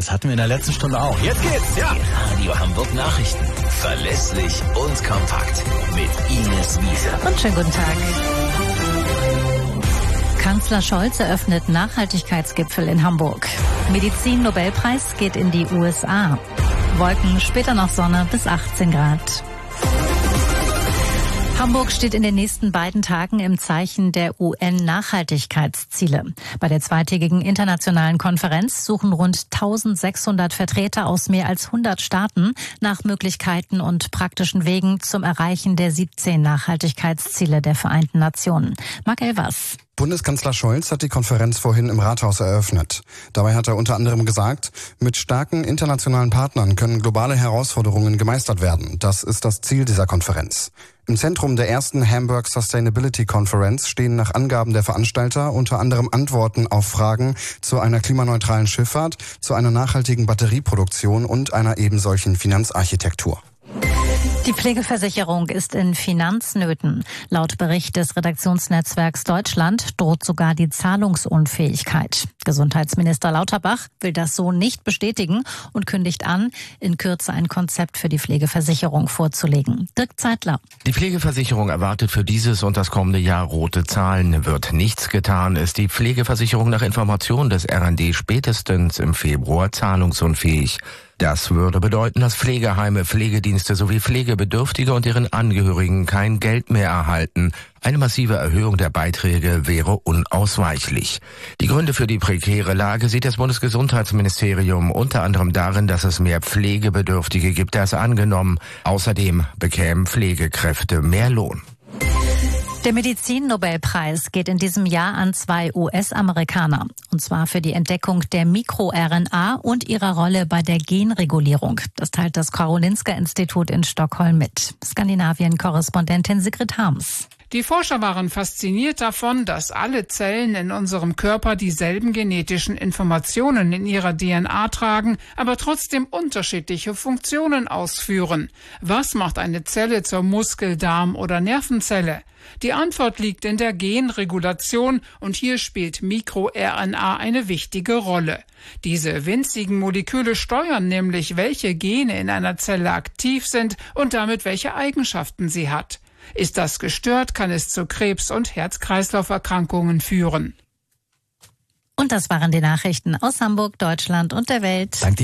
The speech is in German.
Das hatten wir in der letzten Stunde auch. Jetzt geht's, ja. Die Radio Hamburg Nachrichten. Verlässlich und kompakt. Mit Ines Wiese. Und schönen guten Tag. Kanzler Scholz eröffnet Nachhaltigkeitsgipfel in Hamburg. Medizin-Nobelpreis geht in die USA. Wolken, später noch Sonne bis 18 Grad. Hamburg steht in den nächsten beiden Tagen im Zeichen der UN-Nachhaltigkeitsziele. Bei der zweitägigen internationalen Konferenz suchen rund 1600 Vertreter aus mehr als 100 Staaten nach Möglichkeiten und praktischen Wegen zum Erreichen der 17 Nachhaltigkeitsziele der Vereinten Nationen. Marc Elvers. Bundeskanzler Scholz hat die Konferenz vorhin im Rathaus eröffnet. Dabei hat er unter anderem gesagt, mit starken internationalen Partnern können globale Herausforderungen gemeistert werden. Das ist das Ziel dieser Konferenz. Im Zentrum der ersten Hamburg Sustainability Conference stehen nach Angaben der Veranstalter unter anderem Antworten auf Fragen zu einer klimaneutralen Schifffahrt, zu einer nachhaltigen Batterieproduktion und einer ebensolchen Finanzarchitektur. Die Pflegeversicherung ist in Finanznöten. Laut Bericht des Redaktionsnetzwerks Deutschland droht sogar die Zahlungsunfähigkeit. Gesundheitsminister Lauterbach will das so nicht bestätigen und kündigt an, in Kürze ein Konzept für die Pflegeversicherung vorzulegen. Dirk Zeitler. Die Pflegeversicherung erwartet für dieses und das kommende Jahr rote Zahlen. Wird nichts getan, ist die Pflegeversicherung nach Information des RND spätestens im Februar zahlungsunfähig. Das würde bedeuten, dass Pflegeheime, Pflegedienste sowie Pflegebedürftige und deren Angehörigen kein Geld mehr erhalten. Eine massive Erhöhung der Beiträge wäre unausweichlich. Die Gründe für die prekäre Lage sieht das Bundesgesundheitsministerium unter anderem darin, dass es mehr Pflegebedürftige gibt als angenommen. Außerdem bekämen Pflegekräfte mehr Lohn. Der Medizin-Nobelpreis geht in diesem Jahr an 2 US-Amerikaner. Und zwar für die Entdeckung der MikroRNA und ihrer Rolle bei der Genregulierung. Das teilt das Karolinska-Institut in Stockholm mit. Skandinavien-Korrespondentin Sigrid Harms. Die Forscher waren fasziniert davon, dass alle Zellen in unserem Körper dieselben genetischen Informationen in ihrer DNA tragen, aber trotzdem unterschiedliche Funktionen ausführen. Was macht eine Zelle zur Muskel-, Darm- oder Nervenzelle? Die Antwort liegt in der Genregulation und hier spielt MikroRNA eine wichtige Rolle. Diese winzigen Moleküle steuern nämlich, welche Gene in einer Zelle aktiv sind und damit welche Eigenschaften sie hat. Ist das gestört, kann es zu Krebs- und Herz-Kreislauf-Erkrankungen führen. Und das waren die Nachrichten aus Hamburg, Deutschland und der Welt. Danke.